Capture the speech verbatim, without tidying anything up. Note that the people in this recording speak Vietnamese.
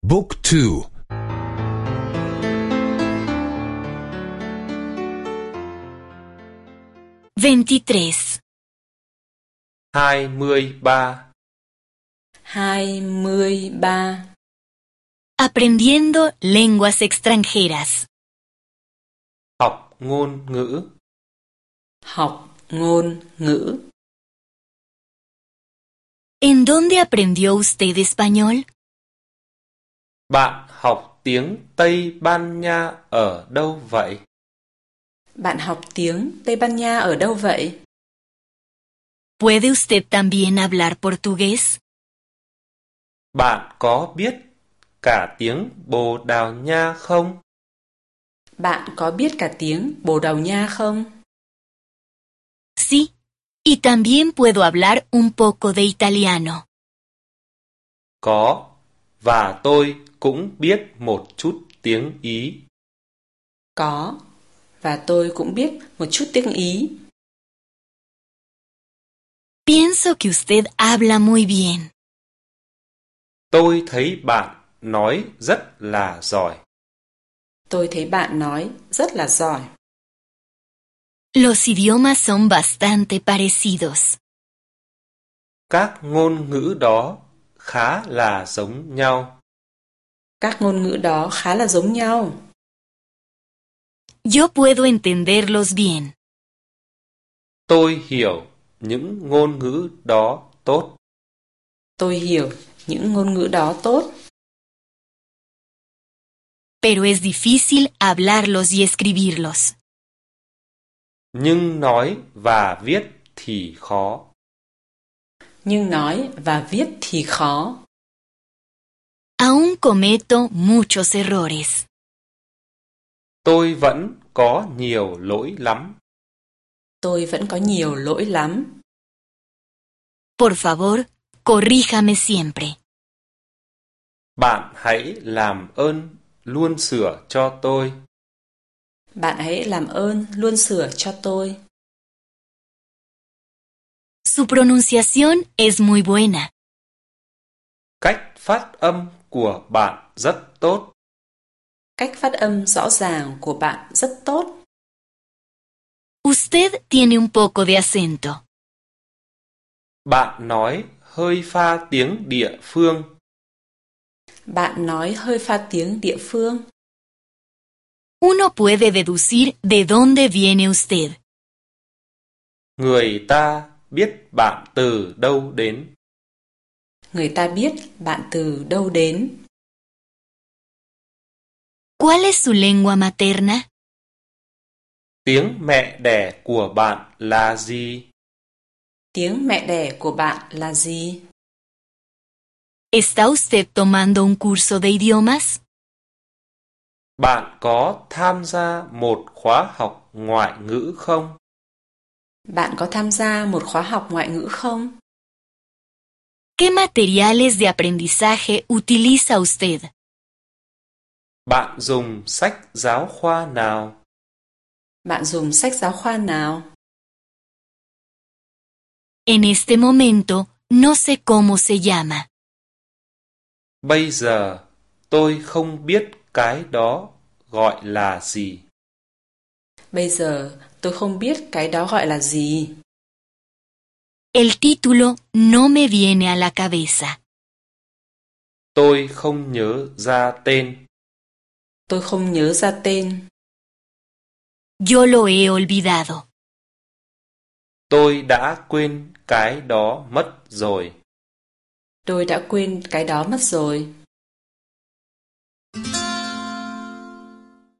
Book two. veintitrés. hai mươi ba. hai mươi ba. Aprendiendo lenguas extranjeras. Học ngôn ngữ. Học ngôn ngữ. ¿En dónde aprendió usted español? Bạn học tiếng Tây Ban Nha ở đâu vậy? Bạn học tiếng Tây Ban Nha ở đâu vậy? ¿Puede usted también hablar portugués? Bạn có biết cả tiếng Bồ Đào Nha không? Bạn có biết cả tiếng Bồ Đào Nha không? Sí, y también puedo hablar un poco de italiano. Có, và tôi cũng biết một chút tiếng Ý. Có, và tôi cũng biết một chút tiếng Ý. Pienso que usted habla muy bien. Tôi thấy bạn nói rất là giỏi. Tôi thấy bạn nói rất là giỏi. Los idiomas son bastante parecidos. Các ngôn ngữ đó khá là giống nhau. Các ngôn ngữ đó khá là giống nhau. Yo puedo entenderlos bien. Tôi hiểu những ngôn ngữ đó tốt. Tôi hiểu những ngôn ngữ đó tốt. Pero es difícil hablarlos y escribirlos. Nhưng nói và viết thì khó. Nhưng nói và viết thì khó. Aún cometo muchos errores. Tôi vẫn có nhiều lỗi lắm. Tôi vẫn có nhiều lỗi lắm. Por favor, corríjame siempre. Bạn hãy làm ơn luôn sửa cho tôi. Bạn hãy làm ơn luôn sửa cho tôi. Su pronunciación es muy buena. Cách phát âm của bạn rất tốt. Cách phát âm rõ ràng của bạn rất tốt. Usted tiene un poco de acento. Bạn nói hơi pha tiếng địa phương. Bạn nói hơi pha tiếng địa phương. Uno puede deducir de dónde viene usted. Người ta biết bạn từ đâu đến. Người ta biết bạn từ đâu đến. ¿Cuál es su lengua materna? Tiếng mẹ đẻ của bạn là gì? Tiếng mẹ đẻ của bạn là gì? ¿Está usted tomando un curso de idiomas? Bạn có tham gia một khóa học ngoại ngữ không? Bạn có tham gia một khóa học ngoại ngữ không? ¿Qué materiales de aprendizaje utiliza usted? Bạn dùng sách giáo khoa nào? Bạn dùng sách giáo khoa nào? En este momento no sé cómo se llama. Bây giờ tôi không biết cái đó gọi là gì. Bây giờ tôi không biết cái đó gọi là gì. El título no me viene a la cabeza. Tôi không nhớ ra tên. Tôi không nhớ ra tên. Yo lo he olvidado. Tôi đã quên cái đó mất rồi. Tôi đã quên cái đó mất rồi.